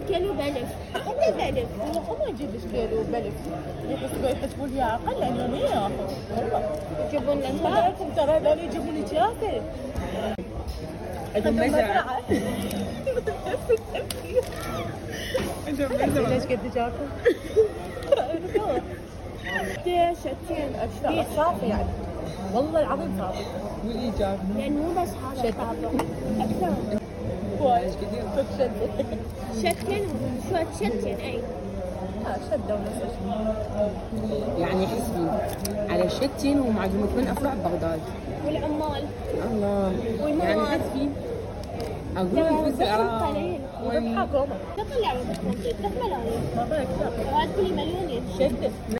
كيلو بلف. حتى بلف وما يجيبش كيلو بلف، يحسبوا لي اقل لانه 100 ياخذ والله. يجيبون لنا معكم ترى هذول يجيبوا لي جافه. عندهم مزرعة. عندهم مزرعة. ليش قد جاكم؟ شتين اشياء صافي يعني، والله العظيم صافي. واللي جاب يعني مو بس هذا الطابق اكثر. وايد شتين شو شتين اي شدوا نفس الشيء. يعني حسبي على شتين ومعجون 8 افرع ببغداد. والعمال الله. والمواد. يعني حسبي اقول في العراق قليل. وربحها قومه تطلع من 5 ملايين ما بالك. هذا كل مليون شدت